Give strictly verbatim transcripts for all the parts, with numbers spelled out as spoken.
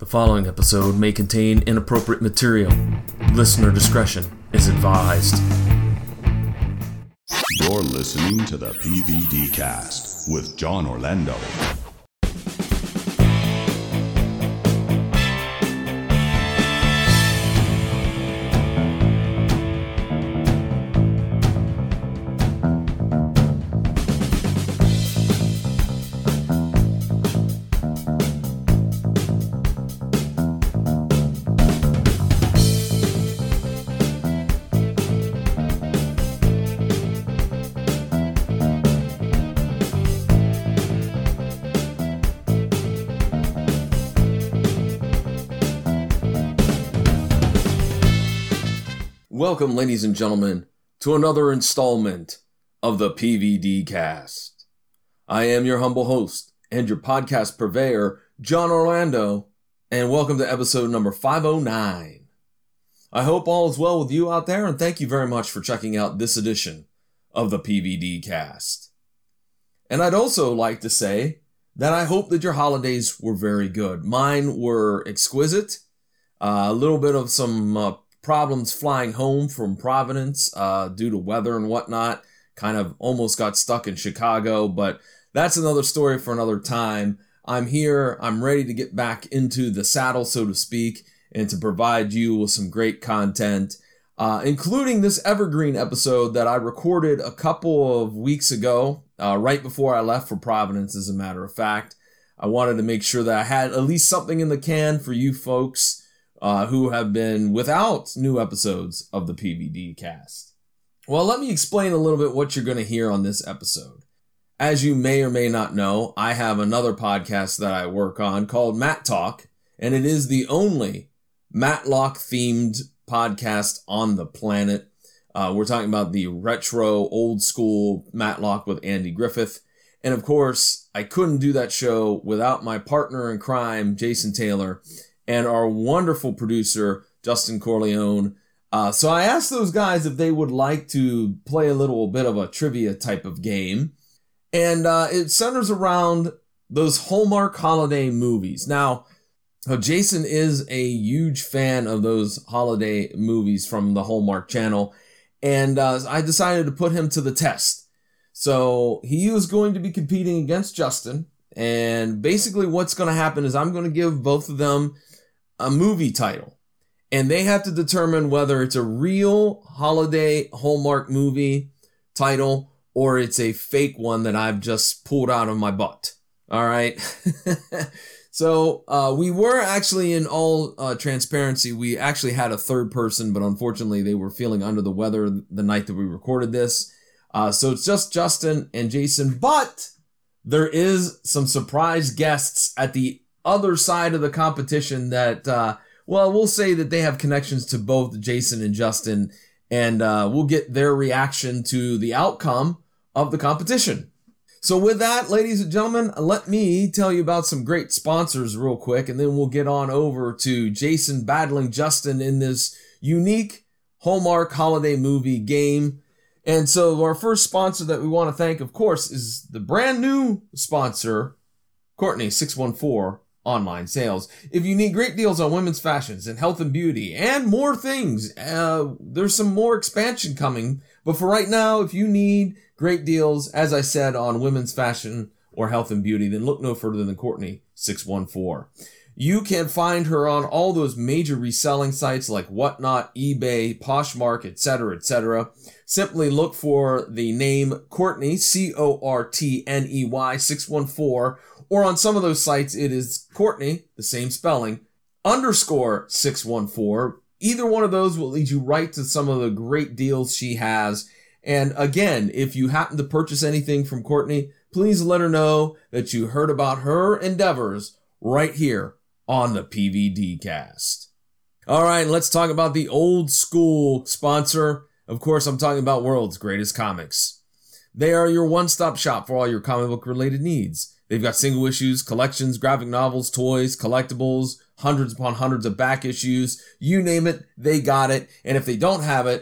The following episode may contain inappropriate material. Listener discretion is advised. You're listening to the P V D Cast with John Orlando. Welcome, ladies and gentlemen, to another installment of the P V D Cast. I am your humble host and your podcast purveyor, John Orlando, and welcome to episode number five oh nine. I hope all is well with you out there, and thank you very much for checking out this edition of the P V D Cast. And I'd also like to say that I hope that your holidays were very good. Mine were exquisite. Uh, a little bit of some uh, problems flying home from Providence uh, due to weather and whatnot. Kind of almost got stuck in Chicago, but that's another story for another time. I'm here. I'm ready to get back into the saddle, so to speak, and to provide you with some great content, uh, including this evergreen episode that I recorded a couple of weeks ago, uh, right before I left for Providence, as a matter of fact. I wanted to make sure that I had at least something in the can for you folks Uh, who have been without new episodes of the P V D Cast. Well, let me explain a little bit what you're going to hear on this episode. As you may or may not know, I have another podcast that I work on called Matt Talk, and it is the only Matlock-themed podcast on the planet. Uh, we're talking about the retro, old-school Matlock with Andy Griffith. And of course, I couldn't do that show without my partner in crime, Jason Taylor, and our wonderful producer, Justin Corleone. Uh, so I asked those guys if they would like to play a little bit of a trivia type of game. And uh, it centers around those Hallmark holiday movies. Now, uh, Jason is a huge fan of those holiday movies from the Hallmark Channel. And uh, I decided to put him to the test. So he was going to be competing against Justin. And basically what's going to happen is I'm going to give both of them a movie title, and they have to determine whether it's a real holiday Hallmark movie title or it's a fake one that I've just pulled out of my butt. All right. So uh, we were actually, in all uh, transparency, we actually had a third person, but unfortunately they were feeling under the weather the night that we recorded this. Uh, so it's just Justin and Jason, but there is some surprise guests at the other side of the competition that, uh, well, we'll say that they have connections to both Jason and Justin, and uh, we'll get their reaction to the outcome of the competition. So with that, ladies and gentlemen, let me tell you about some great sponsors real quick, and then we'll get on over to Jason battling Justin in this unique Hallmark holiday movie game. And so our first sponsor that we want to thank, of course, is the brand new sponsor, Courtney six one four Online Sales. If you need great deals on women's fashions and health and beauty and more things, uh, there's some more expansion coming. But for right now, if you need great deals, as I said, on women's fashion or health and beauty, then look no further than Courtney six one four. You can find her on all those major reselling sites like Whatnot, eBay, Poshmark, et cetera, et cetera. Simply look for the name Courtney, C O R T N E Y six one four, or on some of those sites it is Courtney, the same spelling, underscore six one four. Either one of those will lead you right to some of the great deals she has. And again, if you happen to purchase anything from Courtney, please let her know that you heard about her endeavors right here on the P V D Cast. All right, let's talk about the old school sponsor. Of course, I'm talking about World's Greatest Comics. They are your one-stop shop for all your comic book related needs. They've got single issues, collections, graphic novels, toys, collectibles, hundreds upon hundreds of back issues. You name it, they got it. And if they don't have it,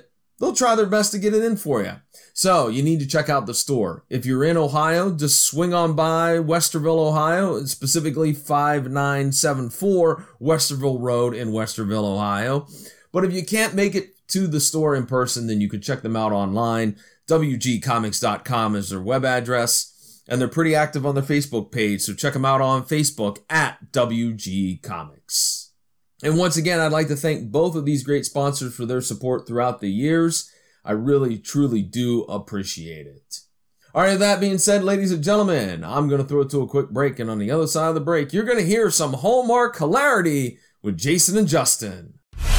they'll try their best to get it in for you. So you need to check out the store. If you're in Ohio, just swing on by Westerville, Ohio, specifically five nine seven four Westerville Road in Westerville, Ohio. But if you can't make it to the store in person, then you can check them out online. W G comics dot com is their web address, and they're pretty active on their Facebook page, so check them out on Facebook at W G Comics. And once again, I'd like to thank both of these great sponsors for their support throughout the years. I really, truly do appreciate it. All right, that being said, ladies and gentlemen, I'm going to throw it to a quick break, and on the other side of the break, you're going to hear some Hallmark hilarity with Jason and Justin.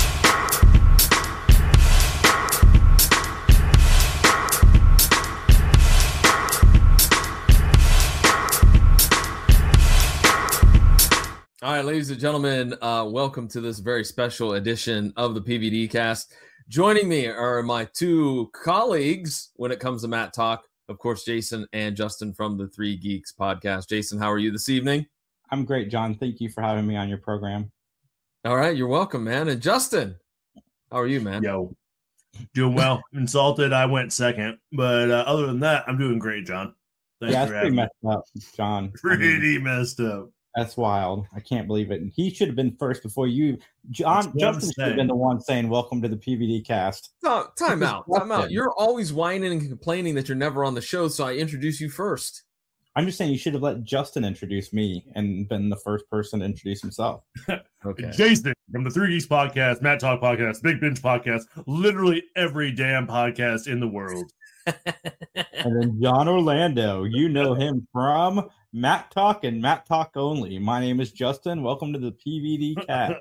All right, ladies and gentlemen, uh, welcome to this very special edition of the P V D Cast. Joining me are my two colleagues when it comes to Matt Talk. Of course, Jason and Justin from the Three Geeks podcast. Jason, how are you this evening? I'm great, John. Thank you for having me on your program. All right, you're welcome, man. And Justin, how are you, man? Yo, doing well. Insulted, I went second. But uh, other than that, I'm doing great, John. Thanks yeah, for that's pretty having messed me. up, John. Pretty I mean, messed up. That's wild. I can't believe it. He should have been first before you. John Justin should have been the one saying, "Welcome to the P V D Cast." No, time out. Time out. You're always whining and complaining that you're never on the show, so I introduce you first. I'm just saying you should have let Justin introduce me and been the first person to introduce himself. Okay. Jason from the Three Geeks podcast, Matt Talk podcast, Big Binge podcast, literally every damn podcast in the world. And then John Orlando, you know him from Matt Talk and Matt Talk only. My name is Justin. Welcome to the P V D Cast.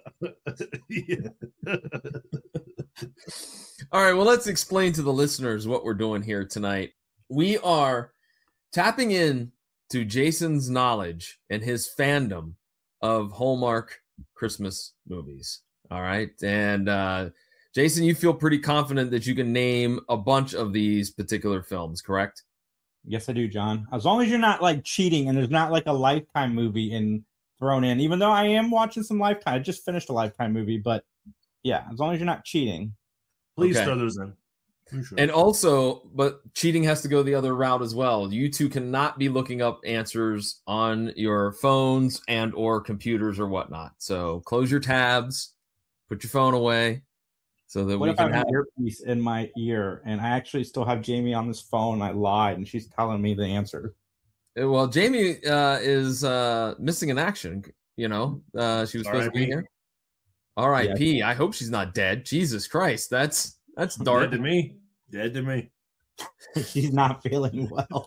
All right, well, let's explain to the listeners what we're doing here tonight. We are tapping in to Jason's knowledge and his fandom of Hallmark Christmas movies. All right. And uh, Jason, you feel pretty confident that you can name a bunch of these particular films, correct? Yes, I do, John. As long as you're not like cheating and there's not like a Lifetime movie in thrown in, even though I am watching some Lifetime. I just finished a Lifetime movie, but yeah, as long as you're not cheating. Please Okay. throw those in. Sure. And also, but cheating has to go the other route as well. You two cannot be looking up answers on your phones and or computers or whatnot. So close your tabs, put your phone away, so that What we if I can have have. an earpiece in my ear and I actually still have Jamie on this phone? I lied and she's telling me the answer. Well, Jamie uh, is uh, missing in action. You know, uh, she was supposed to be R I P here. R I P Yeah. I hope she's not dead. Jesus Christ, that's that's dark. Dead to me. Dead to me. She's not feeling well.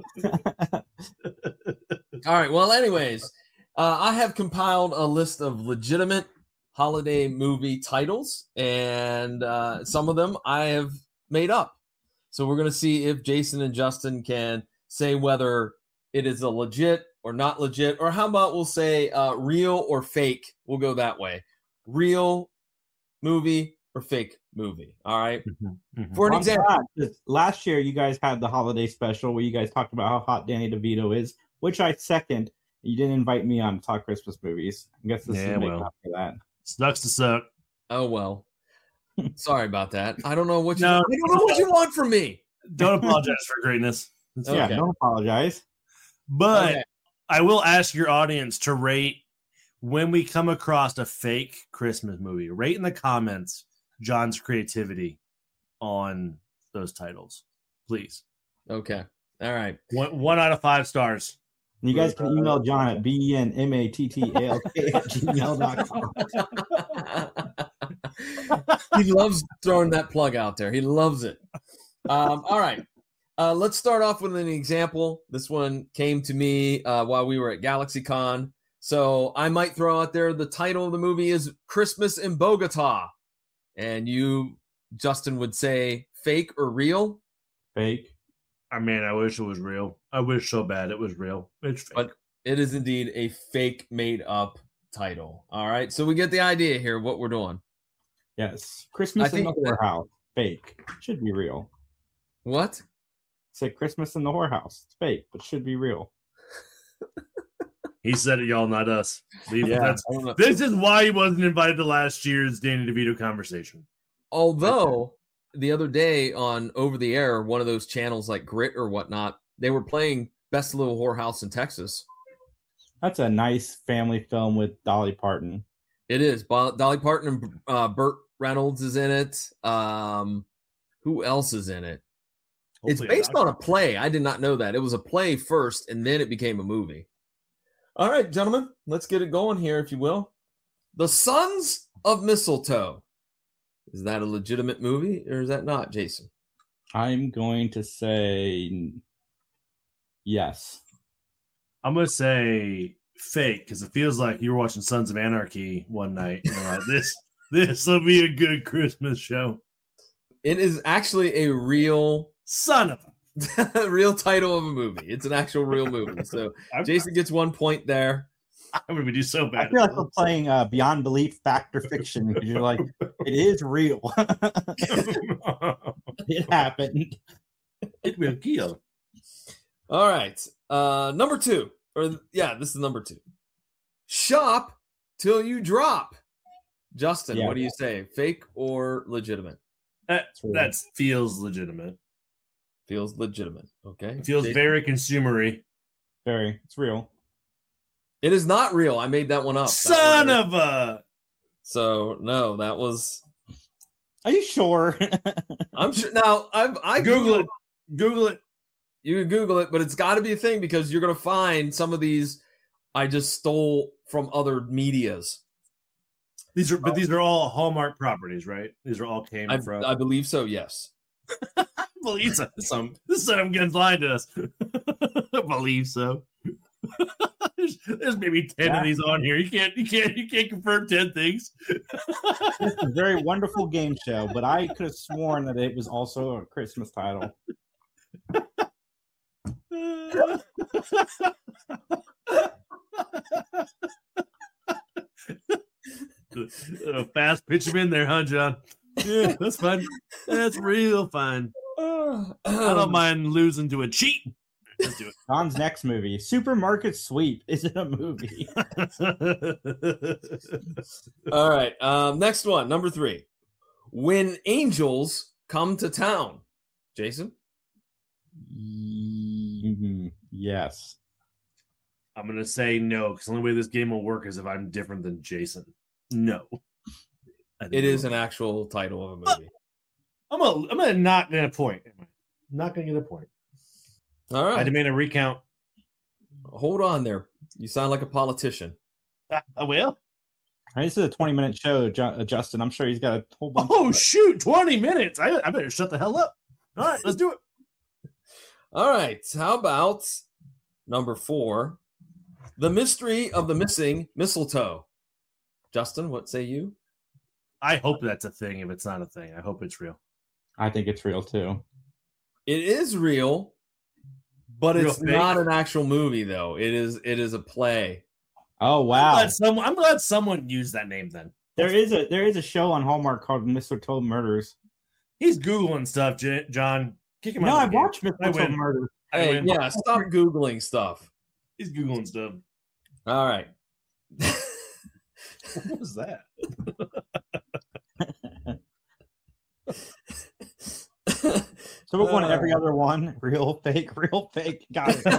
All right. Well, anyways, uh, I have compiled a list of legitimate holiday movie titles, and uh, some of them I have made up. So we're going to see if Jason and Justin can say whether it is a legit or not legit, or how about we'll say uh, real or fake. We'll go that way. Real movie or fake movie. All right. Mhm. For an Well, I'm example, glad, 'cause last year you guys had the holiday special where you guys talked about how hot Danny DeVito is, which I second. You didn't invite me on to talk Christmas movies. I guess this Yeah, is making well. up for that. Sucks to suck. oh well. Sorry about that. I don't know what you. No. I don't know what you want from me. Don't apologize for greatness. It's Okay. Yeah, don't apologize. But Okay. I will ask your audience to rate when we come across a fake Christmas movie. Rate in the comments John's creativity on those titles, please. Okay. All right. One, one out of five stars. You guys can email John at B E N M A T T A L K at gmail dot com. He loves throwing that plug out there. He loves it. Um, all right. Uh, let's start off with an example. This one came to me uh, while we were at GalaxyCon. So I might throw out there the title of the movie is Christmas in Bogota. And you, Justin, would say fake or real? Fake. I mean, I wish it was real. I wish so bad it was real. It's fake. But it is indeed a fake made up title. All right. So we get the idea here of what we're doing. Yes. Christmas I in the think that- whorehouse. Fake. Should be real. What? Say Christmas in the whorehouse. It's fake, but should be real. He said it, y'all, not us. Leave it. That's, I don't know. this is why he wasn't invited to last year's Danny DeVito conversation. Although the other day on over the air, one of those channels like Grit or whatnot, they were playing Best Little Whorehouse in Texas. That's a nice family film with Dolly Parton. It is. Dolly Parton and uh, Burt Reynolds is in it. Um, who else is in it? Hopefully it's based on a play. I did not know that. It was a play first, and then it became a movie. All right, gentlemen, let's get it going here, if you will. The Sons of Mistletoe. Is that a legitimate movie, or is that not, Jason? I'm going to say yes. I'm going to say fake, because it feels like you were watching Sons of Anarchy one night. And you're like, this, this will be a good Christmas show. It is actually a real... Son of a real title of a movie. It's an actual real movie. So Jason gets one point there. I'm going to do so bad. I feel like we're playing uh, Beyond Belief, Fact or Fiction, because you're like, it is real. It happened. It will kill. All right. Uh, number two. Or yeah, this is number two. Shop till you drop. Justin, yeah, what do you say? Fake or legitimate? That that feels legitimate. Feels legitimate. Okay. It feels Jason? Very consumery. Very. It's real. It is not real. I made that one up. Son of a. So no, that was. Are you sure? I'm sure. Now I've I Google it. Google it. You can Google it, but it's got to be a thing because you're gonna find some of these. I just stole from other medias. These are, but these are all Hallmark properties, right? These are all came I, from. I believe so. Yes. I believe so. Some this is I'm getting blind to us. I believe so. there's, there's maybe ten yeah. of these on here. You can't, you can't, you can't confirm ten things. It's a very wonderful game show, but I could have sworn that it was also a Christmas title. uh, fast pitch him in there, huh, John? Yeah, that's fine. That's real fine. I don't mind losing to a cheat. Let's do it. John's next movie, Supermarket Sweep. Is it a movie? All right. Um, next one, number three. When Angels Come to Town. Jason? Mm-hmm. Yes. I'm going to say no, because the only way this game will work is if I'm different than Jason. No. It is an actual title of a movie. I'm a, I'm gonna not get a point. Not going to get a point. All right. I demand a recount. Hold on there. You sound like a politician. Uh, I will. This is a twenty-minute show, Justin. I'm sure he's got a whole bunch. Oh, shoot. twenty minutes. I, I better shut the hell up. All right, let's do it. All right. How about number four? The Mystery of the Missing Mistletoe. Justin, what say you? I hope that's a thing. If it's not a thing, I hope it's real. I think it's real, too. It is real, but real it's fake. not an actual movie, though. It is It is a play. Oh, wow. I'm glad, some, I'm glad someone used that name then. There is a there is a show on Hallmark called Mistletoe Murders. He's Googling stuff, J- John. Kick him no, out. I watched Mistletoe Murders. Hey, yeah, stop Googling stuff. He's Googling stuff. All right. What was that? So we're going to every other one. Real, fake, real, fake. Got it.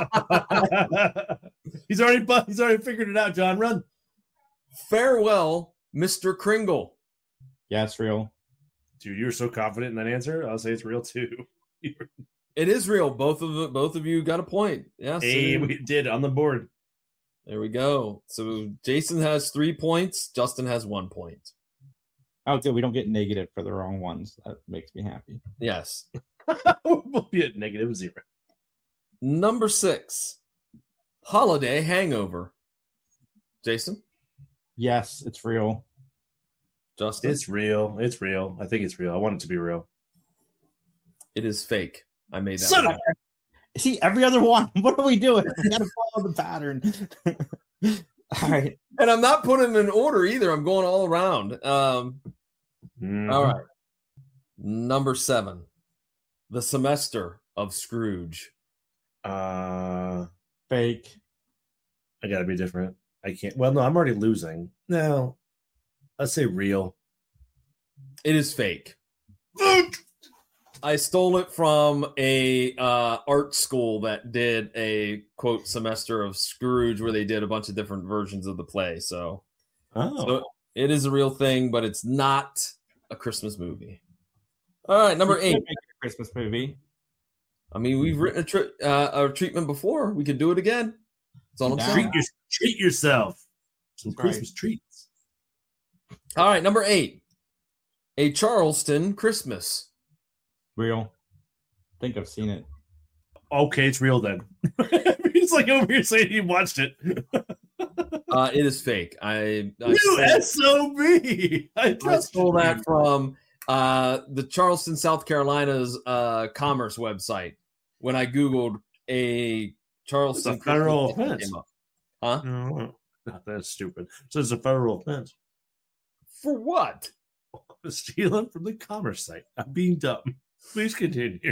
he's already he's already figured it out, John. Run. Farewell, Mister Kringle. Yeah, it's real. Dude, you're so confident in that answer. I'll say it's real too. It is real. Both of the, both of you got a point. Yes. Hey, we did on the board. There we go. So Jason has three points. Justin has one point. Oh, good. We don't get negative for the wrong ones. That makes me happy. Yes. We'll be at negative zero. Number six. Holiday Hangover. Jason? Yes, it's real. Justin? It's real. It's real. I think it's real. I want it to be real. It is fake. I made that. Son of- See, every other one. What are we doing? We got to follow the pattern. All right. And I'm not putting them in order either. I'm going all around. Um, mm-hmm. All right. Number seven. The Semester of Scrooge. Uh, Fake. I got to be different. I can't. Well, no, I'm already losing. No. Let's say real. It is fake. I stole it from a uh, art school that did a quote semester of Scrooge where they did a bunch of different versions of the play. So, Oh, so it is a real thing, but it's not a Christmas movie. All right, number You could eight. make it a Christmas movie. I mean, we've written a, tri- uh, a treatment before. We could do it again. That's all I'm Down. saying. treat, your, treat yourself. Some That's right. Christmas treats. All right, number eight. A Charleston Christmas. Real. I think I've seen it. Okay, it's real then. He's like over here saying he watched it. Uh, it is fake. I, I You stole- S O B. I I trust stole you. that from uh, the Charleston, South Carolina's uh, commerce website. When I Googled a Charleston, It's a federal Christmas, it offense. came up. Huh? No, not that stupid. So it's a federal offense. For what? Stealing from the commerce site. I'm being dumb. Please continue.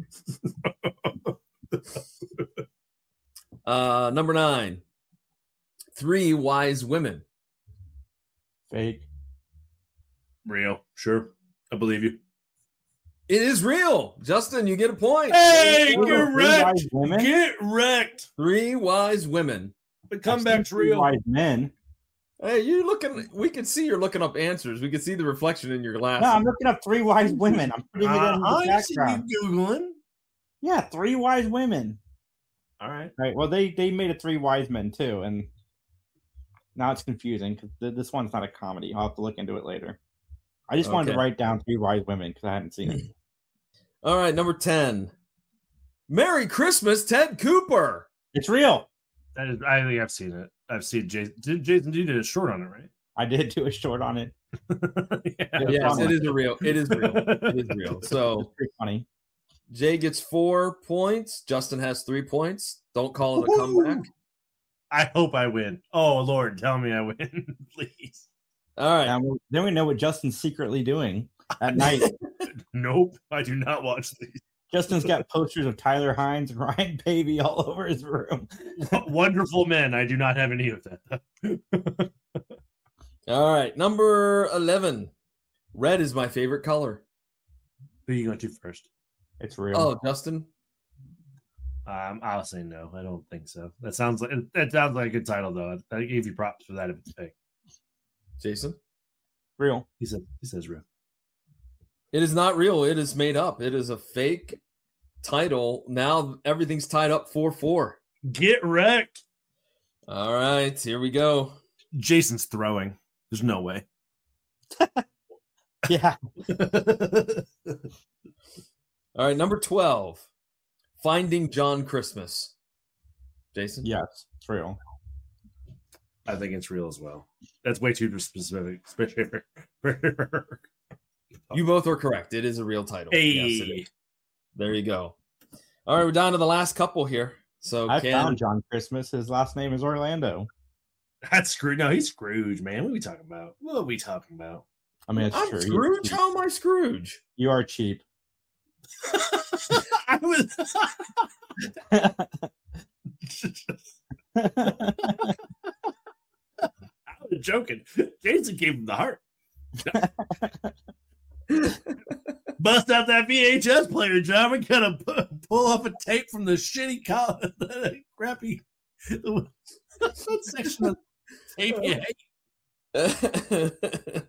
Uh, number nine. Three Wise Women. Fake. Real. Sure. I believe you. It is real. Justin, you get a point. Hey, Three get wrecked. wise women? Get wrecked. Three Wise Women. The I've comeback's seen Three real. Wise men. Hey, you looking? We can see you're looking up answers. We can see the reflection in your glasses. No, I'm looking up three wise women. I'm putting it in Uh, the I see background. you Googling. Yeah, three wise women. All right. Right. Well, they they made it three wise men too, and now it's confusing because th- this one's not a comedy. I'll have to look into it later. I just wanted Okay. to write down three wise women because I hadn't seen it. All right, number ten. Merry Christmas, Ted Cooper. It's real. That is, I think I've seen it. I've seen Jason. Did Jason you did a short on it, right? I did do a short on it. yeah. Yeah. Yes, fun it one. is a real. It is real. It is real. It's So pretty funny. Jay gets four points. Justin has three points. Don't call it a comeback. I hope I win. Oh Lord, tell me I win, please. All right. And we- then we know what Justin's secretly doing at night. Nope, I do not watch these. Justin's got posters of Tyler Hines and Ryan Baby all over his room. Wonderful men. I do not have any of that. All right. Number eleven. Red is my favorite color. Who are you going to first? It's real. Oh, Justin. Um, I'll say no. I don't think so. That sounds like that sounds like a good title though. I, I gave you props for that if it's fake. Jason. Real. He said he says real. It is not real. It is made up. It is a fake title. Now everything's tied up four four. Get wrecked. All right. Here we go. Jason's throwing. There's no way. Yeah. All right. Number twelve. Finding John Christmas. Jason. Yes. It's real. I think it's real as well. That's way too specific. specific. You both are correct. It is a real title. Hey. Yes, it is. There you go. All right, we're down to the last couple here. So I can found John Christmas. His last name is Orlando. That's Scrooge. No, he's Scrooge, man. What are we talking about? What are we talking about? I mean, it's I'm true. Scrooge? How am I Scrooge? You are cheap. I was. I was joking. Jason gave him the heart. Bust out that V H S player, John. We gotta pu- pull off a tape from the shitty, co- the crappy what section of tape you hate.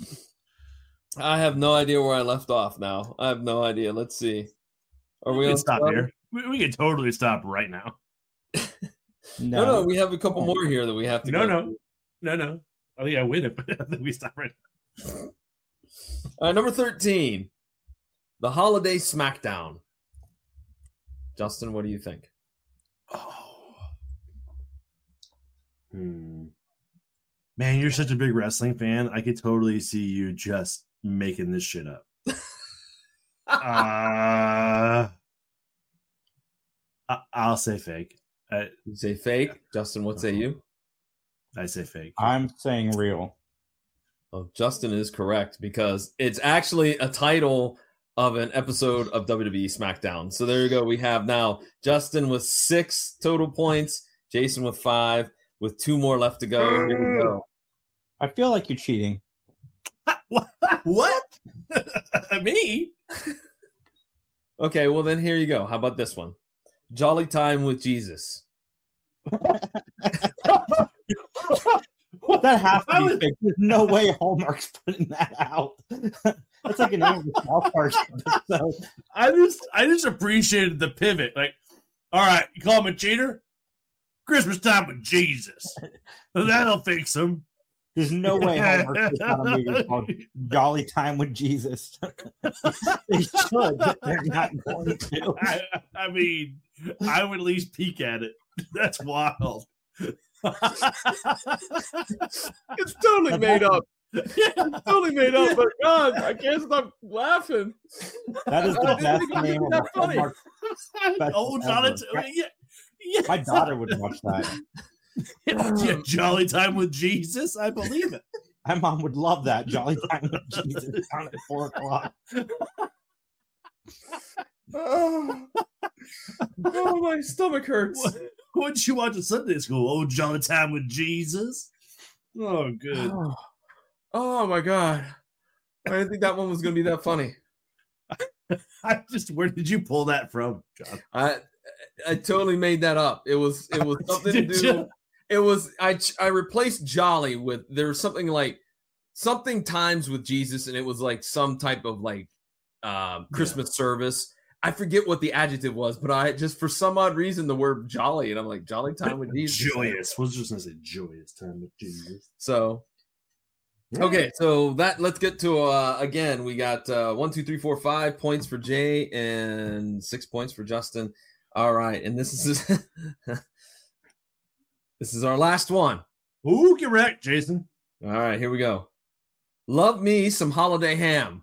I have no idea where I left off now. I have no idea. Let's see. Are we We on can stop twelve? here. We, we can totally stop right now. No, no, we have a couple more here that we have to No, go no, through. no, no. Oh yeah, win it. But I think we stop right now. All right, number thirteen. The Holiday Smackdown. Justin, what do you think? Oh. Hmm. Man, you're such a big wrestling fan. I could totally see you just making this shit up. uh, I- I'll say fake. I, You say fake. Justin, what say you? I say fake. I'm saying real. Oh, Justin is correct because it's actually a title of an episode of W W E SmackDown. So there you go. We have now Justin with six total points, Jason with five, with two more left to go. Here we go. I feel like you're cheating. What? What? Me? Okay, well then here you go. How about this one? Jolly Time with Jesus. That has to I be would- fake. There's no way Hallmark's putting that out. That's like an English South Park episode. I just I just appreciated the pivot. Like, all right, you call him a cheater? Christmas time with Jesus. That'll fix him. There's no way Hallmark puts out a movie called Jolly Time with Jesus. They should, but they're not going to. I, I mean, I would at least peek at it. That's wild. It's totally made up. It's totally made up, but God, I can't stop laughing. That is I the didn't best think it was name of that a funny. Hallmark. Special Oh, Jolly, ever. yeah, yeah. My daughter would watch that. Yeah, Jolly Time with Jesus. I believe it. My mom would love that. Jolly Time with Jesus on at four o'clock. Oh, oh, my stomach hurts. What, what did you watch at Sunday school? Oh, Jolly Time with Jesus. Oh, good. Oh, oh my God. I didn't think that one was going to be that funny. I just, where did you pull that from, John? I I totally made that up. It was it was something to Did do. you? It was I I replaced Jolly with there was something like something times with Jesus, and it was like some type of like um, Christmas service. I forget what the adjective was, but I just for some odd reason the word jolly, and I'm like jolly time with Jesus. Joyous. I was just gonna say joyous time with Jesus. So Yeah. okay, so that let's get to uh again. We got uh one, two, three, four, five points for Jay and six points for Justin. All right, and this is this is our last one. Ooh, get wrecked, Jason. All right, here we go. Love me some holiday ham.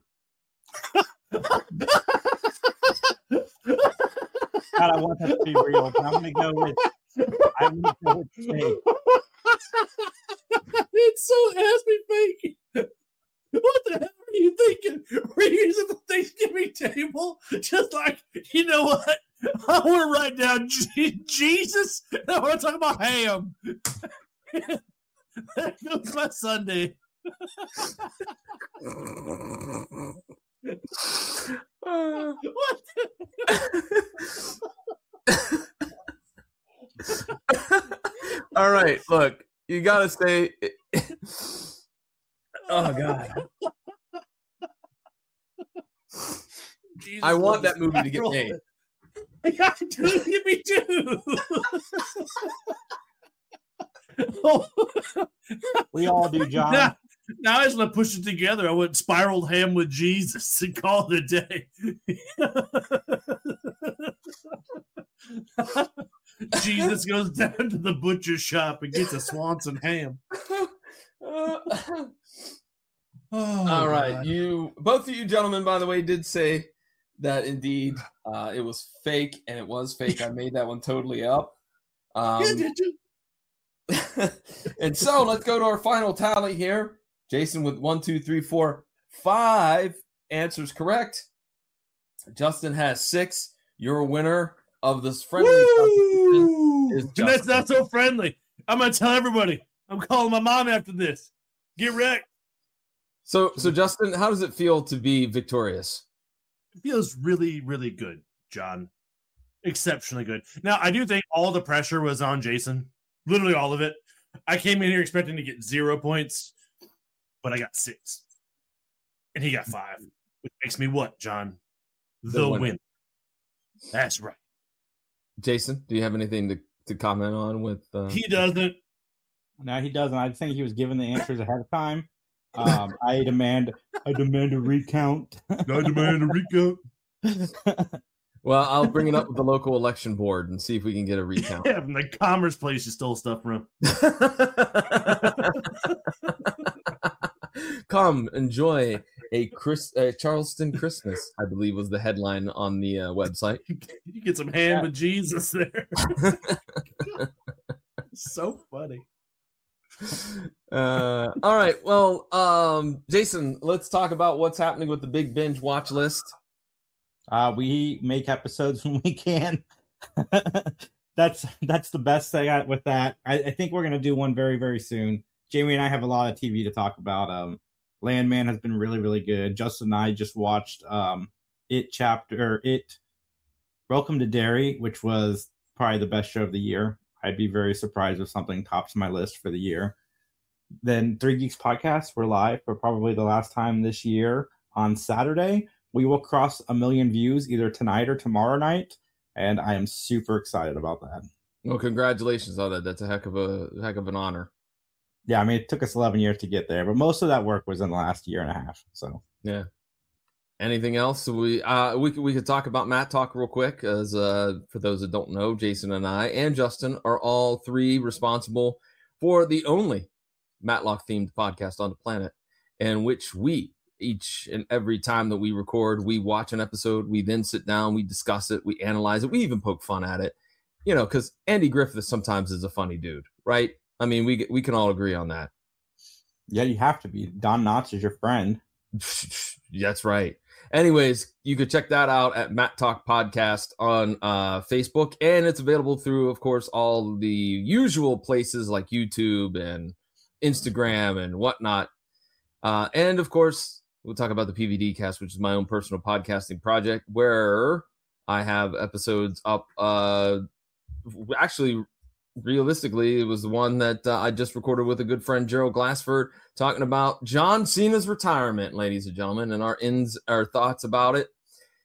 God, I want that to be real, but I'm gonna go with I'm gonna go with steak. It's so ass me fake. What the hell are you thinking? We're using the Thanksgiving table, just like you know what? I want to write down G- Jesus. And I want to talk about ham. There goes my Sunday. Uh, What? all right, look, you gotta say. Oh God, Jesus I want loves that movie to get spiral. made. Yeah, dude, me too. Oh. We all do, John. Now, now I just want to push it together. I went spiraled ham with Jesus and call it a day. Jesus goes down to the butcher shop and gets a Swanson ham. Uh, Oh, all right, God. you both of you gentlemen, by the way, did say that indeed uh, it was fake, and it was fake. I made that one totally up. Um, Yeah, did you? and so let's go to our final tally here. Jason with one, two, three, four, five answers correct. Justin has six. Your winner of this friendly competition Woo! is And that's Justin. not so friendly. I'm gonna tell everybody. I'm calling my mom after this. Get wrecked. So, so Justin, how does it feel to be victorious? It feels really, really good, John. Exceptionally good. Now, I do think all the pressure was on Jason. Literally all of it. I came in here expecting to get zero points, but I got six. And he got five. Which makes me what, John? The, The winner. win. That's right. Jason, do you have anything to, to comment on with? Uh... He doesn't. No, he doesn't. I think he was given the answers ahead of time. Um, I demand, I demand a recount. I demand a recount. Well, I'll bring it up with the local election board and see if we can get a recount. Yeah, from the commerce place you stole stuff from. Come enjoy a Chris a Charleston Christmas, I believe was the headline on the uh, website. You get some ham with Jesus there. So funny. Uh, all right, well, um, Jason, let's talk about what's happening with the Big Binge watch list. Uh, we make episodes when we can. that's that's the best thing I, with that. I, I think we're gonna do one very very soon. Jamie and I have a lot of T V to talk about. Um, Landman has been really, really good. Justin and I just watched um, It chapter, It Welcome to Derry, which was probably the best show of the year. I'd be very surprised if something tops my list for the year. Then Three Geeks Podcast, we're live for probably the last time this year on Saturday. We will cross a million views either tonight or tomorrow night, and I am super excited about that. Well, congratulations on that. That's a heck of a heck of an honor. Yeah, I mean, it took us eleven years to get there, but most of that work was in the last year and a half. So yeah. Anything else? So we uh we could we could talk about Matt Talk real quick. As uh for those that don't know, Jason and I and Justin are all three responsible for the only Matlock themed podcast on the planet, in which we each and every time that we record, we watch an episode, we then sit down, we discuss it, we analyze it, we even poke fun at it, you know, because Andy Griffith sometimes is a funny dude, right? I mean, we we can all agree on that. Yeah, you have to be. Don Knotts is your friend. That's right. Anyways, you could check that out at Matt Talk Podcast on uh, Facebook, and it's available through, of course, all the usual places like YouTube and Instagram and whatnot. Uh, and of course, we'll talk about the P V D Cast, which is my own personal podcasting project where I have episodes up. Uh, actually, realistically, it was the one that uh, I just recorded with a good friend, Gerald Glassford, talking about John Cena's retirement, ladies and gentlemen, and our ins, our thoughts about it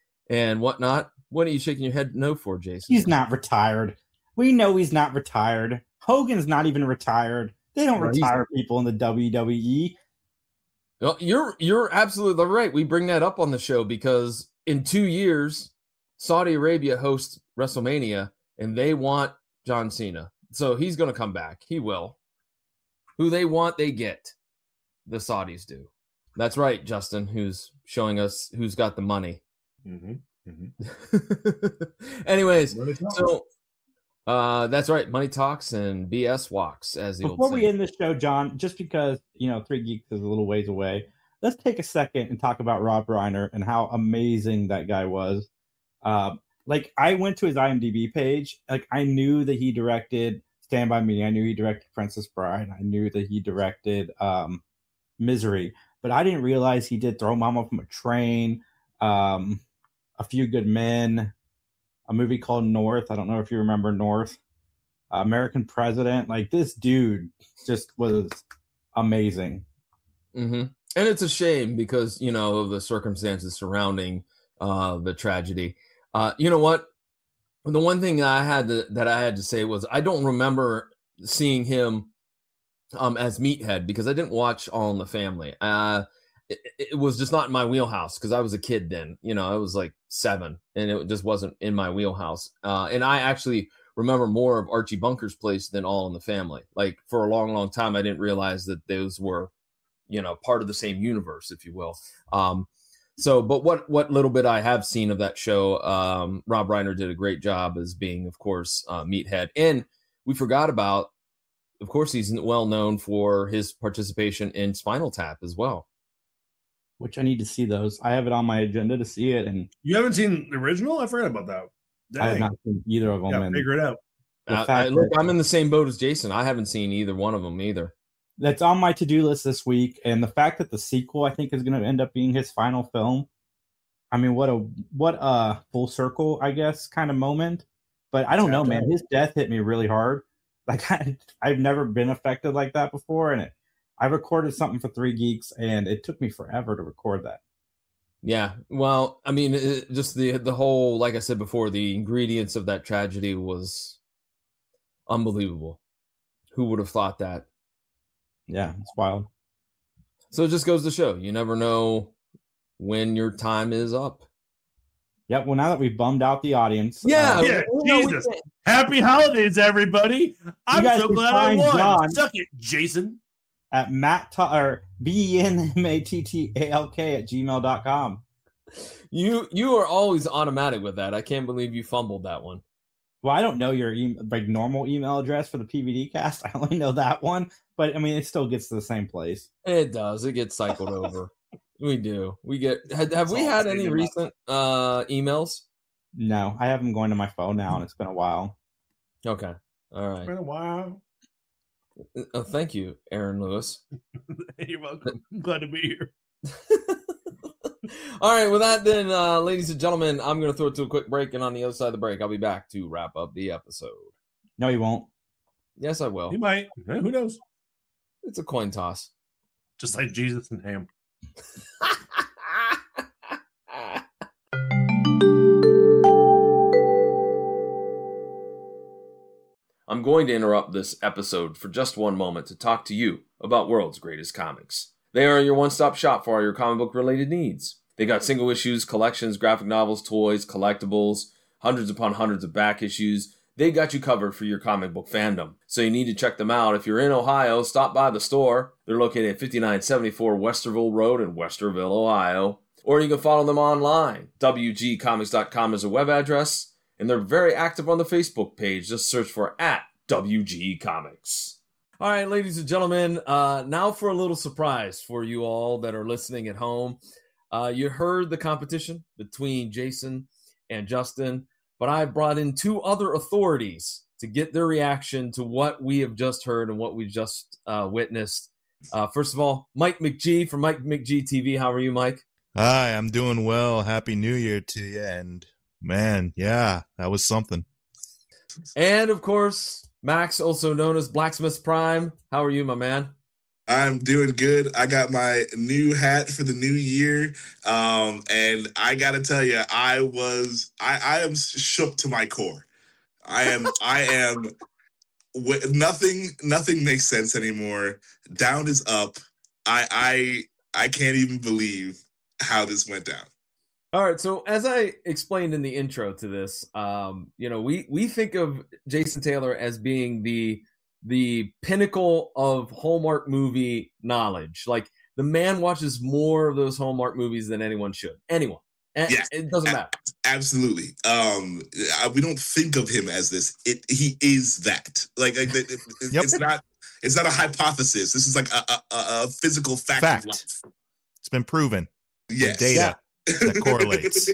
and whatnot. What are you shaking your head no for, Jason? He's not retired. We know he's not retired. Hogan's not even retired. They don't Right. retire people in the W W E. Well, you're you're absolutely right. We bring that up on the show because in two years, Saudi Arabia hosts WrestleMania, and they want John Cena. So he's going to come back. He will. Who they want, they get. The Saudis do. That's right, Justin, who's showing us who's got the money. Mm-hmm. Mm-hmm. Anyways, so uh, that's right. Money talks and B S walks, as the Before old we saying. end this show, John, just because, you know, Three Geeks is a little ways away, let's take a second and talk about Rob Reiner and how amazing that guy was. Uh, like, I went to his I M D B page. Like, I knew that he directed Stand By Me. I knew he directed Princess Bride. I knew that he directed um, Misery. But I didn't realize he did Throw Mama from a Train, um, A Few Good Men, a movie called North. I don't know if you remember North. Uh, American President. Like, this dude just was amazing. Mm-hmm. And it's a shame because, you know, of the circumstances surrounding uh, the tragedy. Uh, you know what? The one thing that I had to, that I had to say was I don't remember seeing him um, as Meathead because I didn't watch All in the Family. Uh, it, it was just not in my wheelhouse because I was a kid then. You know, I was like seven, and it just wasn't in my wheelhouse. Uh, and I actually remember more of Archie Bunker's Place than All in the Family. Like, for a long, long time, I didn't realize that those were, you know, part of the same universe, if you will. Um, so, but what what little bit I have seen of that show, um, Rob Reiner did a great job as being, of course, uh, Meathead. And we forgot about, of course, he's well known for his participation in Spinal Tap as well. Which I need to see those. I have it on my agenda to see it, and You haven't seen the original? I forgot about that. I have Dang. not seen either of them. Yeah, and figure it out. the Uh, I, fact look, that- I'm in the same boat as Jason. I haven't seen either one of them either. That's on my to-do list this week, and the fact that the sequel I think is going to end up being his final film. I mean, what a what a full circle, I guess, kind of moment. But I don't know, man. His death hit me really hard. Like I, I've never been affected like that before, and it. I recorded something for Three Geeks, and it took me forever to record that. Yeah, well, I mean, it, just the the whole, like I said before, the ingredients of that tragedy was unbelievable. Who would have thought that? Yeah, it's wild. So it just goes to show, you never know when your time is up. Yep. Well, now that we've bummed out the audience, Yeah, uh, Yeah, you know, we Jesus. can't- Happy holidays, everybody. I'm guys so can glad I find won. John. Suck it, Jason. at Matt Ta- or B E N M A T T A L K at gmail dot com. You you are always automatic with that. I can't believe you fumbled that one. Well, I don't know your e- like normal email address for the P V D cast. I only know that one, but I mean, it still gets to the same place. It does. It gets cycled over. We do. We get. Have, have we all had I'm any saying recent uh, emails? No, I have them going to my phone now, and it's been a while. Okay. All right. Been a while. Uh, thank you, Aaron Lewis. You're welcome. I'm glad to be here. All right, with that then, uh, ladies and gentlemen, I'm going to throw it to a quick break, and on the other side of the break, I'll be back to wrap up the episode. No, you won't. Yes, I will. He might. Eh, Who knows? It's a coin toss. Just like Jesus and Ham. I'm going to interrupt this episode for just one moment to talk to you about World's Greatest Comics. They are your one-stop shop for all your comic book related needs. They got single issues, collections, graphic novels, toys, collectibles, hundreds upon hundreds of back issues. They got you covered for your comic book fandom. So you need to check them out. If you're in Ohio, stop by the store. They're located at fifty-nine seventy-four Westerville Road in Westerville, Ohio. Or you can follow them online. W G comics dot com is a web address. And they're very active on the Facebook page. Just search for at W G Comics. All right, ladies and gentlemen, uh, now for a little surprise for you all that are listening at home. Uh, you heard the competition between Jason and Justin, but I brought in two other authorities to get their reaction to what we have just heard and what we just uh, witnessed. Uh, first of all, Mike McGee from Mike McGee T V. How are you, Mike? Hi, I'm doing well. Happy New Year to you. And man, yeah, that was something. And of course, Max, also known as Blacksmith's Prime. How are you, my man? I'm doing good. I got my new hat for the new year. Um, and I got to tell you, I was, I, I am shook to my core. I am, I am, w- nothing, nothing makes sense anymore. Down is up. I, I, I can't even believe how this went down. All right, so as I explained in the intro to this, um, you know, we we think of Jason Taylor as being the the pinnacle of Hallmark movie knowledge. Like, the man watches more of those Hallmark movies than anyone should. Anyone. And Yes, it doesn't matter. Absolutely. Um, I, we don't think of him as this. It he is that. Like, like it, it, Yep. it's not. It's not a hypothesis. This is like a a, a physical fact. Fact. Of life. It's been proven. Yes. Data that correlates.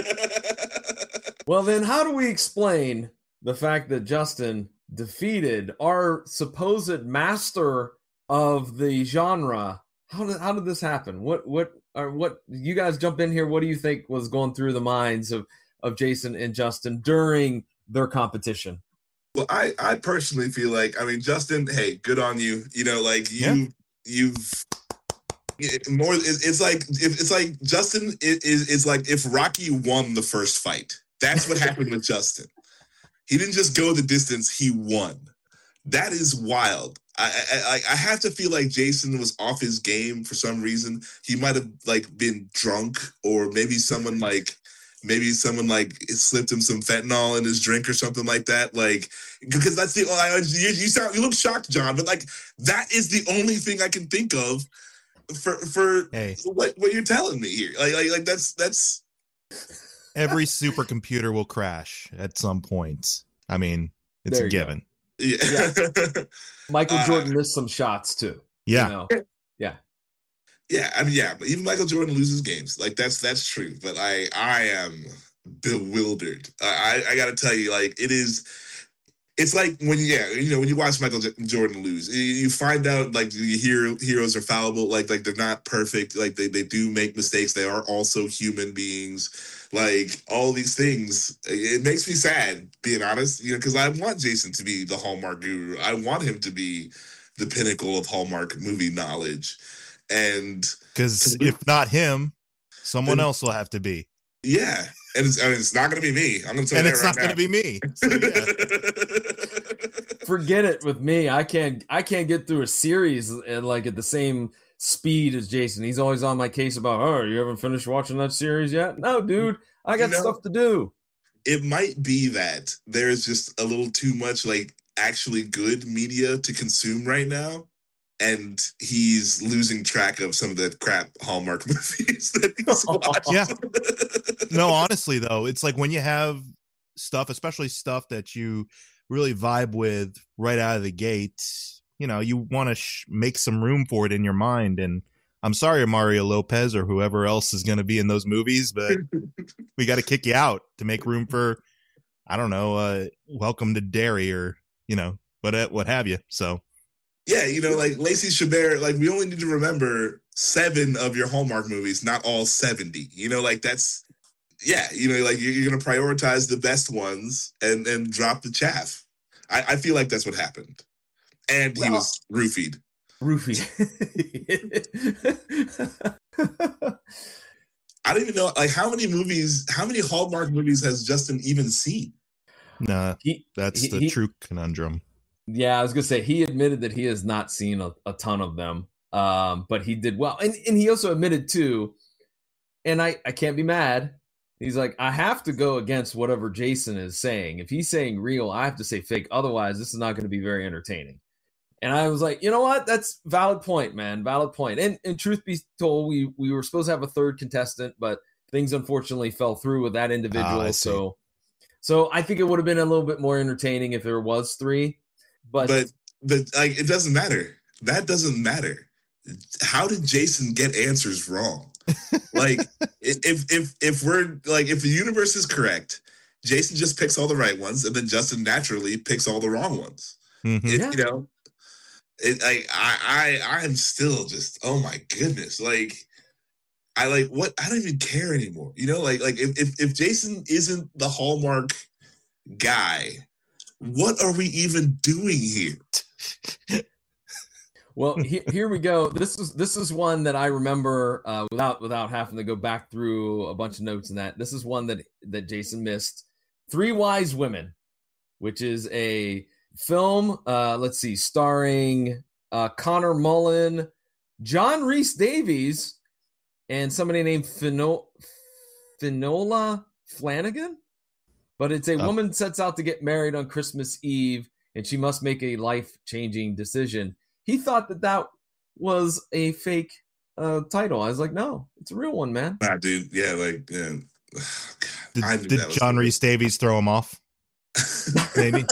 Well, then how do we explain the fact that Justin defeated our supposed master of the genre? How did how did this happen? What what or what you guys jump in here? What do you think was going through the minds of of Jason and Justin during their competition? Well, I, I personally feel like, I mean, Justin, hey, good on you. You know, like you, Yeah. you've it- more. it- It's like if it's like Justin is is is like if Rocky won the first fight. That's what happened with Justin. He didn't just go the distance; he won. That is wild. I, I I I have to feel like Jason was off his game for some reason. He might have like been drunk, or maybe someone like maybe someone like slipped him some fentanyl in his drink or something like that. Like, because that's the I, you, you sound you look shocked, John, but like that is the only thing I can think of for for Hey. what what you're telling me here. Like like like that's that's Every supercomputer will crash at some point. I mean, it's There a you go. given. yeah. Michael Uh, Jordan missed some shots too. Yeah. You know? Yeah, I mean, yeah, but even Michael Jordan loses games. Like that's that's true. But I I am bewildered. I I, I got to tell you, like it is. It's like when yeah, you know, when you watch Michael J- Jordan lose, you, you find out like the hero heroes are fallible. Like like they're not perfect. Like they they do make mistakes. They are also human beings. Like all these things, it makes me sad, being honest. You know, because I want Jason to be the Hallmark guru. I want him to be the pinnacle of Hallmark movie knowledge. And Because if not him, someone Then- else will have to be. yeah, and it's, and it's not going to be me. I'm going to tell And you it's that not right going to be me. So, yeah. Forget it with me. I can't I can't get through a series at, like at the same speed as Jason. He's always on my case about, oh, you haven't finished watching that series yet? No, dude, I got You know- stuff to do. It might be that there's just a little too much like actually good media to consume right now. And he's losing track of some of the crap Hallmark movies that he's watched. Yeah. No, honestly, though, it's like when you have stuff, especially stuff that you really vibe with right out of the gate, you know, you want to sh- make some room for it in your mind. And I'm sorry, Mario Lopez or whoever else is going to be in those movies, but we got to kick you out to make room for, I don't know, uh, Welcome to Derry or, you know, what, what have you. So Yeah, you know, like Lacey Chabert, like we only need to remember seven of your Hallmark movies, not all seventy. You know, like that's yeah, you know, like you're, you're gonna prioritize the best ones and and drop the chaff. I, I feel like that's what happened. And he Well, was roofied. Roofie. I don't even know, like, how many movies, how many Hallmark movies has Justin even seen? Nah, He- that's he- the he- true conundrum. Yeah, I was gonna say he admitted that he has not seen a, a ton of them, um, but he did well, and and he also admitted too, and I I can't be mad. He's like, I have to go against whatever Jason is saying. If he's saying real, I have to say fake. Otherwise, this is not going to be very entertaining. And I was like, you know what? That's valid point, man. Valid point. And and truth be told, we we were supposed to have a third contestant, but things unfortunately fell through with that individual. Ah, I see. so so I think it would have been a little bit more entertaining if there was three. But, But but like it doesn't matter. That doesn't matter. How did Jason get answers wrong? Like if if if we're like if the universe is correct, Jason just picks all the right ones, and then Justin naturally picks all the wrong ones. Mhm. It, Yeah. You know, it, I I I I'm still just oh my goodness, like I like what I don't even care anymore. You know, like like if if, if Jason isn't the Hallmark guy, what are we even doing here? well, he, here we go. This is this is one that I remember uh, without without having to go back through a bunch of notes and that. This is one that that Jason missed. Three Wise Women, which is a film. Uh, let's see, starring uh, Connor Mullen, John Rhys Davies, and somebody named Fino- Finola Flanagan. But it's a Oh. woman sets out to get married on Christmas Eve, and she must make a life-changing decision. He thought that that was a fake uh, title. I was like, no, it's a real one, man. Nah, dude. Yeah, like yeah. God, I knew Did, did that was John the- Rhys Davies throw him off? Maybe.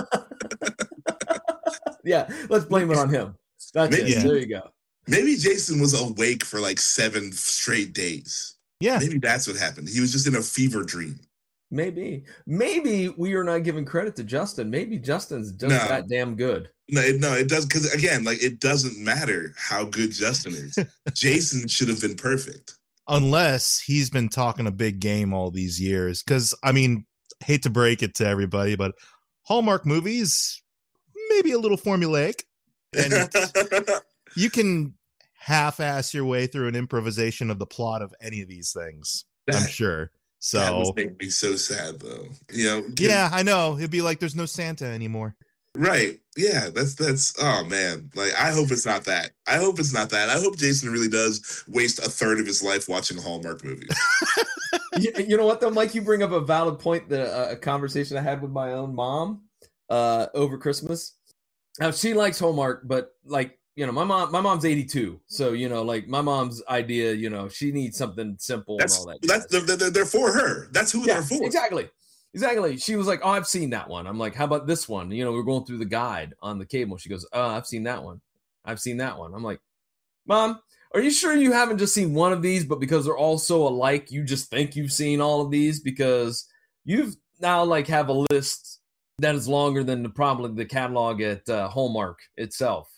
Yeah, let's blame it on him. That's Maybe- it. Yeah. There you go. Maybe Jason was awake for like seven straight days. Yeah. Maybe that's what happened. He was just in a fever dream. Maybe. Maybe we are not giving credit to Justin. Maybe Justin's just No. that damn good. No, it, no, it does because again, like it doesn't matter how good Justin is. Jason should have been perfect. Unless he's been talking a big game all these years. Because, I mean, hate to break it to everybody, but Hallmark movies, maybe a little formulaic. And you can half-ass your way through an improvisation of the plot of any of these things, I'm That- sure. That was So, making me so sad though. You know, yeah, I know. It'd be like there's no Santa anymore. right. Yeah, that's that's oh man. Like I hope it's not that. I hope it's not that. I hope Jason really does waste a third of his life watching Hallmark movies. you, you know what though, Mike? You bring up a valid point. That uh, a conversation I had with my own mom uh, over Christmas. Now she likes Hallmark, but like you know, my mom, my mom's eighty-two, so you know, like my mom's idea, you know, she needs something simple That's and all that. that's jazz. they're, they're, they're for her. That's who Yeah, they're for. exactly. Exactly. She was like, "Oh, I've seen that one." I'm like, "How about this one?" You know, we're going through the guide on the cable. She goes, "Oh, I've seen that one. I've seen that one." I'm like, "Mom, are you sure you haven't just seen one of these, but because they're all so alike, you just think you've seen all of these because you've now like have a list that is longer than the probably the catalog at uh, Hallmark itself."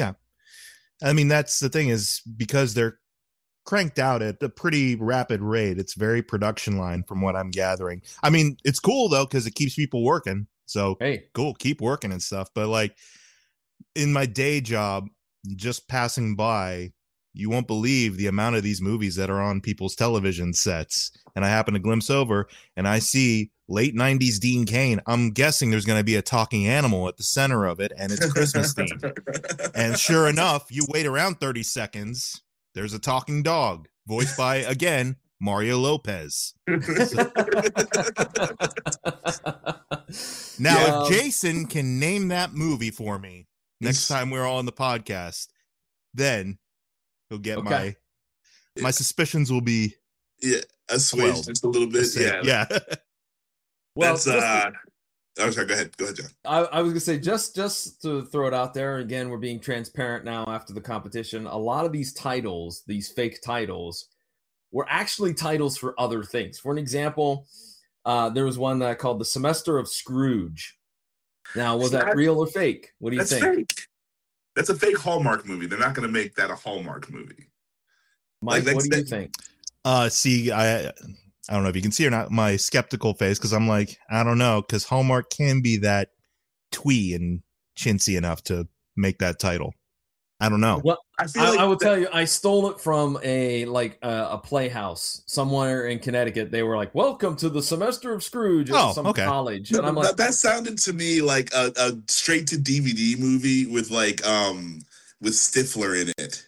I mean, that's the thing is because they're cranked out at a pretty rapid rate. It's very production line from what I'm gathering. I mean, it's cool though, because it keeps people working. So Hey, cool, keep working and stuff. But like in my day job, just passing by, you won't believe the amount of these movies that are on people's television sets. And I happen to glimpse over and I see late nineties Dean Cain. I'm guessing there's going to be a talking animal at the center of it and it's Christmas themed. And sure enough, you wait around thirty seconds, there's a talking dog voiced by, again, Mario Lopez. Now, Yeah. if Jason can name that movie for me next time we're all on the podcast, then he'll get Okay. my my suspicions will be yeah, assuaged Well, just a little bit. Yeah, yeah. well, that's just- uh. Oh, sorry. Go ahead. Go ahead, John. I, I was gonna say just just to throw it out there again, we're being transparent now after the competition. A lot of these titles, these fake titles, were actually titles for other things. For an example, uh, there was one that I called "The Semester of Scrooge." Now, was that That- real or fake? What do you That's think? fake. That's a fake Hallmark movie. They're not going to make that a Hallmark movie. Mike, Like, what do that's- you think? Uh, see, I I don't know if you can see or not my skeptical face because I'm like, I don't know, because Hallmark can be that twee and chintzy enough to make that title. I don't know. Well, I feel I, like I will that- tell you, I stole it from a like uh, a playhouse somewhere in Connecticut. They were like, "Welcome to the semester of Scrooge" at Oh, some okay. college, No, and I'm that, like, that sounded to me like a, a straight to D V D movie with like um with Stifler in it.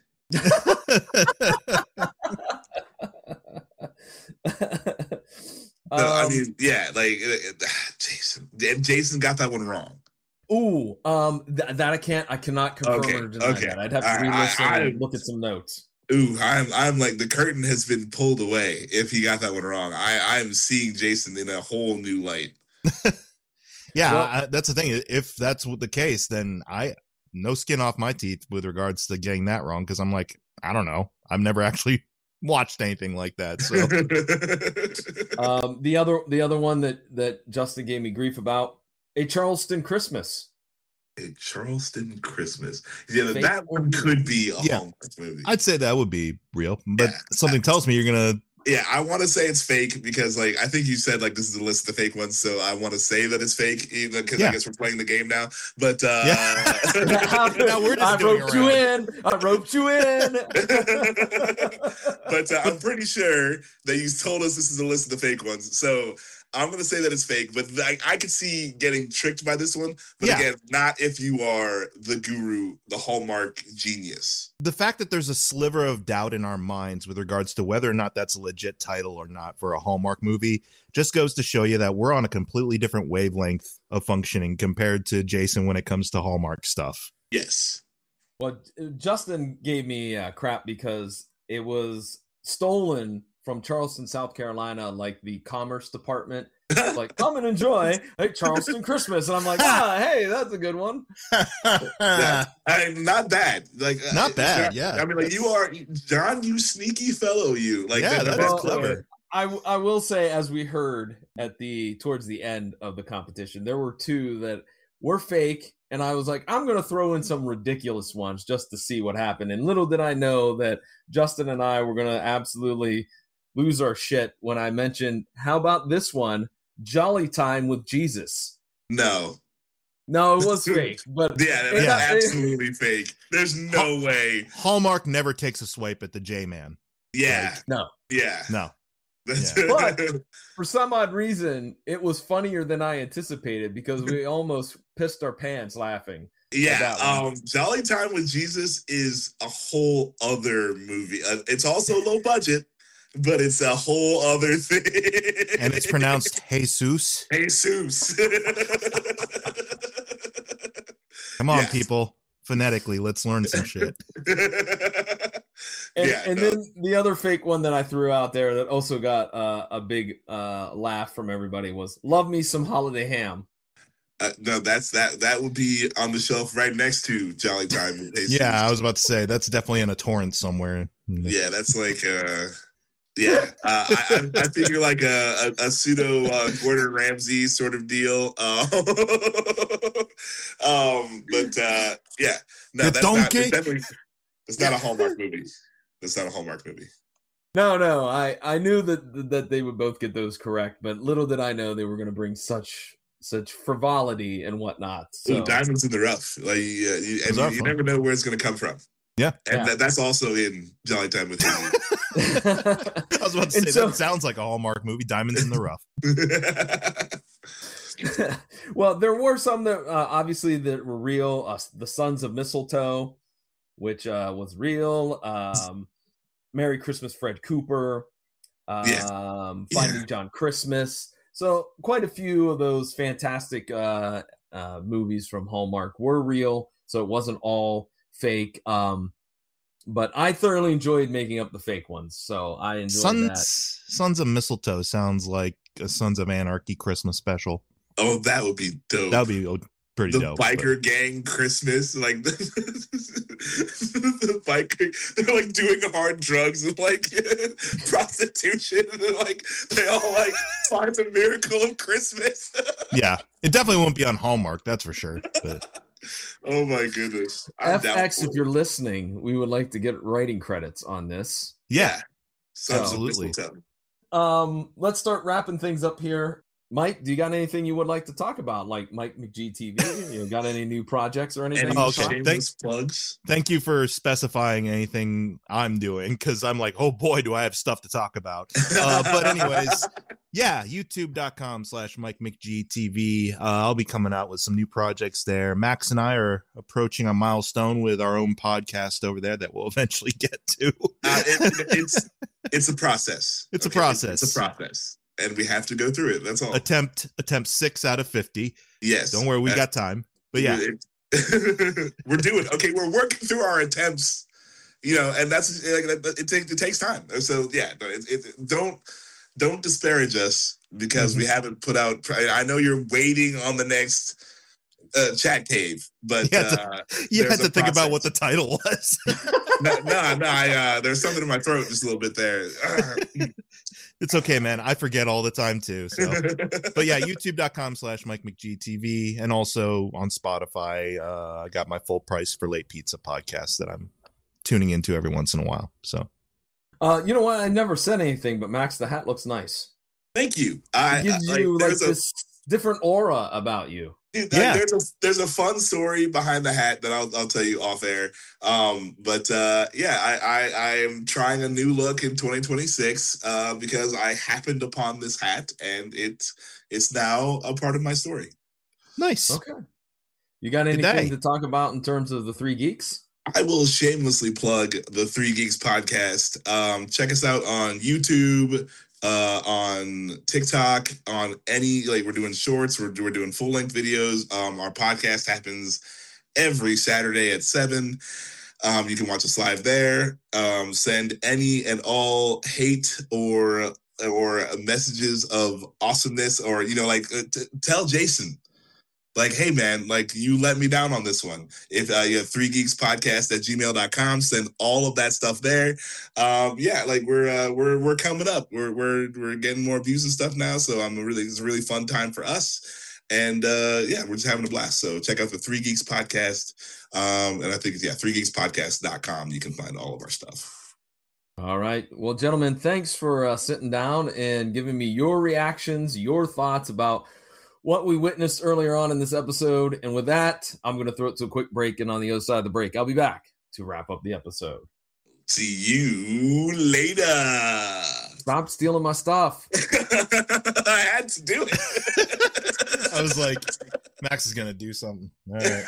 No, I Um, mean, yeah, like uh, uh, Jason. And Jason got that one wrong. ooh, um, th- that I can't, I cannot confirm Okay, or deny okay. that. I'd have to I- re-listen I- and I- look at some notes. Ooh, I'm I'm like the curtain has been pulled away. If he got that one wrong, I I'm seeing Jason in a whole new light. Yeah, Well- I, that's the thing. If that's what the case, then I no skin off my teeth with regards to getting that wrong because I'm like, I don't know. I've never actually watched anything like that. So Um, the other, the other one that that Justin gave me grief about, A Charleston Christmas. A Charleston Christmas. Yeah, Fake that or one real? could be a Yeah. Hallmark movie. I'd say that would be real, but Yeah. something tells me you're gonna. Yeah, I want to say it's fake because, like, I think you said like this is the list of the fake ones, so I want to say that it's fake, even because Yeah. I guess we're playing the game now. But uh, Now we're just I doing roped you in. I roped you in. but uh, I'm pretty sure that you told us this is a list of the fake ones. So I'm going to say that it's fake, but I, I could see getting tricked by this one. But Yeah. again, not if you are the guru, the Hallmark genius. The fact that there's a sliver of doubt in our minds with regards to whether or not that's a legit title or not for a Hallmark movie just goes to show you that we're on a completely different wavelength of functioning compared to Jason when it comes to Hallmark stuff. Yes. Well, Justin gave me uh, crap because it was stolen from Charleston, South Carolina, like the Commerce Department. Like, come and enjoy a Charleston Christmas. And I'm like, ah, hey, that's a good one. Yeah. I mean, not bad. Like uh, Not bad, John- yeah. I mean, like you are John, you sneaky fellow, you like Yeah, that- that's Well, clever. I, I will say, as we heard at the towards the end of the competition, there were two that were fake, and I was like, I'm going to throw in some ridiculous ones just to see what happened. And little did I know that Justin and I were going to absolutely lose our shit when I mentioned, how about this one, Jolly Time with Jesus? No. No, it was fake, but Yeah, that's Yeah. absolutely fake. There's no way. Hallmark never takes a swipe at the J-Man. Yeah. Like, no. Yeah. No. That's- But for some odd reason, it was funnier than I anticipated because we almost pissed our pants laughing. yeah. that one. Um, Jolly Time with Jesus is a whole other movie. Uh, it's also low budget, but it's a whole other thing. And it's pronounced Jesus. Jesus. Come on, Yes. people. Phonetically, let's learn some shit. And, yeah, and no. then the other fake one that I threw out there that also got uh, a big uh, laugh from everybody was "Love Me Some Holiday Ham." Uh, no, that's that. That would be on the shelf right next to Jolly Time with Jesus. Yeah, I was about to say that's definitely in a torrent somewhere. Yeah, that's like uh yeah. Uh, I, I I figure like a, a, a pseudo uh, Gordon Ramsay sort of deal. Uh, um, but uh, yeah, no, The that's not. donkey? It's definitely, it's not a Hallmark movie. It's not a Hallmark movie. No, no, I, I knew that that they would both get those correct, but little did I know they were going to bring such such frivolity and whatnot. So Ooh, diamonds in the rough. Like, yeah, you, and Those you, are you fun. never know where it's going to come from. Yeah. And Yeah. That, that's also in Jolly Time with Jesus. I was about to And say so- that sounds like a Hallmark movie. Diamonds in the Rough. well, there were some that uh, obviously that were real. Uh, the Sons of Mistletoe, which uh, was real. Um, Merry Christmas, Fred Cooper. Um, Yeah. Finding Yeah. John Christmas. So quite a few of those fantastic uh, uh, movies from Hallmark were real. So it wasn't all fake. Um, but I thoroughly enjoyed making up the fake ones. So I enjoyed Sons that. Sons of Mistletoe sounds like a Sons of Anarchy Christmas special. Oh, that would be dope. That would be oh, pretty the dope. biker gang Christmas, like the, the biker, they're like doing hard drugs and like prostitution, and like they all like find the miracle of Christmas. but- yeah, it definitely won't be on Hallmark, that's for sure. But Oh my goodness. I'm F X, doubtful. if you're listening, we would like to get writing credits on this. Yeah, Sons of absolutely. mistletoe. Um, let's start wrapping things up here. Mike, do you got anything you would like to talk about? Like Mike McGee T V? You got any new projects or anything? Any Oh, okay. shameless Thanks. plugs? Thank you for specifying anything I'm doing, because I'm like, oh boy, do I have stuff to talk about. Uh, but anyways, yeah, youtube.com slash Mike McGTV. Uh, I'll be coming out with some new projects there. Max and I are approaching a milestone with our own podcast over there that we'll eventually get to. Uh, it, it's it's a process. It's a Okay? process. It's a process. And we have to go through it. That's all. attempt attempt six out of fifty. Yes. Don't worry, we Uh, got time. But yeah, we're doing okay. We're working through our attempts, you know, and that's like it takes it takes time. So yeah, no, it, it, don't don't disparage us because Mm-hmm. we haven't put out. I know you're waiting on the next uh, chat cave, but You had to- uh, you there's had to a think about process. what the title was. no, no, no. I, uh, there's something in my throat just a little bit there. It's okay, man. I forget all the time too. So, but yeah, youtube.com slash Mike McGTV, and also on Spotify. Uh, I got my full price for late pizza podcast that I'm tuning into every once in a while. So Uh, you know what? I never said anything, but Max, the hat looks nice. Thank you. I It gives I- you like there's a- this different aura about you. Dude, Yeah. there's a there's a fun story behind the hat that I'll I'll tell you off air. Um, but uh, yeah, I, I I am trying a new look in twenty twenty-six uh, because I happened upon this hat and it it's now a part of my story. nice. Okay. You got Good anything day. to talk about in terms of the Three Geeks? I will shamelessly plug the Three Geeks podcast. Um, check us out on YouTube, uh, on TikTok, on any like we're doing shorts, we're we're doing full length videos. Um, our podcast happens every Saturday at seven. Um, you can watch us live there. Um, send any and all hate or or messages of awesomeness, or you know, like uh, t- tell Jason. Like, hey, man, like you let me down on this one. If uh, you have three geeks podcast at gmail dot com, send all of that stuff there. Um, yeah, like we're uh, we're we're coming up. We're we're we're getting more views and stuff now. So I'm really it's a really fun time for us. And uh, yeah, we're just having a blast. So check out the Three Geeks podcast. Um, and I think it's yeah, three geeks podcast dot com. You can find all of our stuff. All right. Well, gentlemen, thanks for uh, sitting down and giving me your reactions, your thoughts about what we witnessed earlier on in this episode. And with that, I'm going to throw it to a quick break. And on the other side of the break, I'll be back to wrap up the episode. See you later. Stop stealing my stuff. I had to do it. I was like, Max is gonna do something. All right.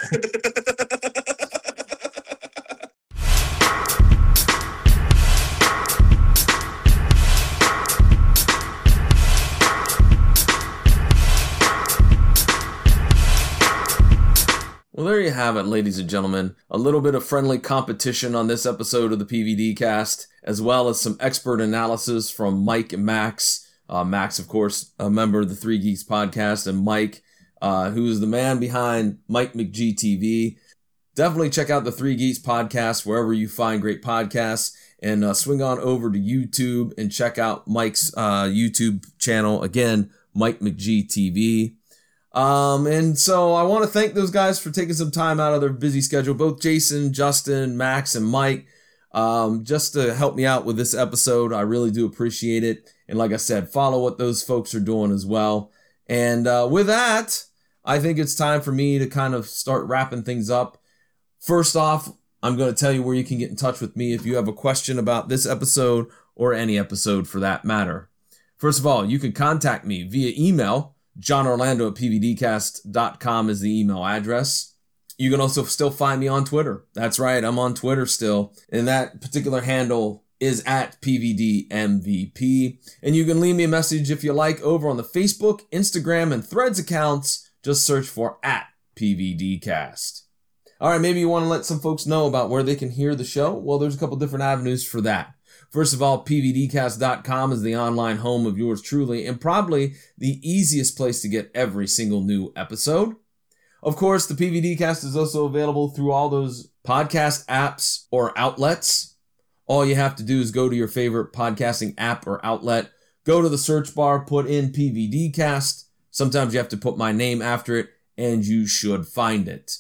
Well, there you have it, ladies and gentlemen. A little bit of friendly competition on this episode of the P V D cast, as well as some expert analysis from Mike and Max. Uh, Max, of course, a member of the Three Geeks podcast, and Mike, uh, who is the man behind Mike McGee T V. Definitely check out the Three Geeks podcast wherever you find great podcasts, and uh, swing on over to YouTube and check out Mike's uh, YouTube channel. Again, Mike McGee T V. Um, and so I want to thank those guys for taking some time out of their busy schedule, both Jason, Justin, Max, and Mike, um, just to help me out with this episode. I really do appreciate it. And like I said, follow what those folks are doing as well. And uh, with that, I think it's time for me to kind of start wrapping things up. First off, I'm going to tell you where you can get in touch with me if you have a question about this episode or any episode for that matter. First of all, you can contact me via email. John Orlando at P V D cast dot com is the email address. You can also still find me on Twitter. That's right, I'm on Twitter still. And that particular handle is at P V D M V P. And you can leave me a message if you like over on the Facebook, Instagram, and Threads accounts. Just search for at P V D cast. All right, maybe you want to let some folks know about where they can hear the show. Well, there's a couple different avenues for that. First of all, P V D cast dot com is the online home of yours truly, and probably the easiest place to get every single new episode. Of course, the P V D cast is also available through all those podcast apps or outlets. All you have to do is go to your favorite podcasting app or outlet, go to the search bar, put in P V D cast. Sometimes you have to put my name after it, and you should find it.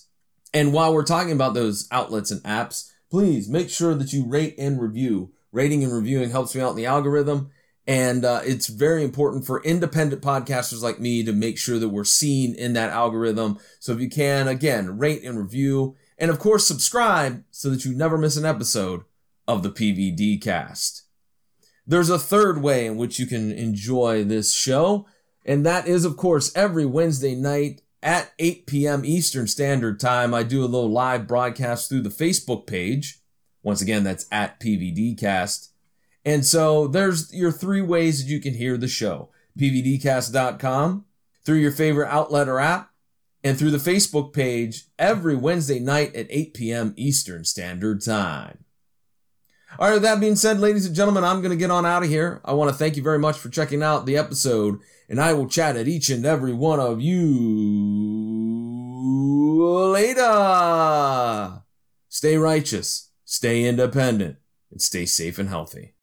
And while we're talking about those outlets and apps, please make sure that you rate and review. Rating and reviewing helps me out in the algorithm. And uh, it's very important for independent podcasters like me to make sure that we're seen in that algorithm. So if you can, again, rate and review. And of course, subscribe so that you never miss an episode of the P V D Cast. There's a third way in which you can enjoy this show. And that is, of course, every Wednesday night at eight p.m. Eastern Standard Time. I do a little live broadcast through the Facebook page. Once again, that's at P V D Cast. And so there's your three ways that you can hear the show. P V D cast dot com, through your favorite outlet or app, and through the Facebook page every Wednesday night at eight p.m. Eastern Standard Time. All right, with that being said, ladies and gentlemen, I'm going to get on out of here. I want to thank you very much for checking out the episode, and I will chat at each and every one of you later. Stay righteous, stay independent, and stay safe and healthy.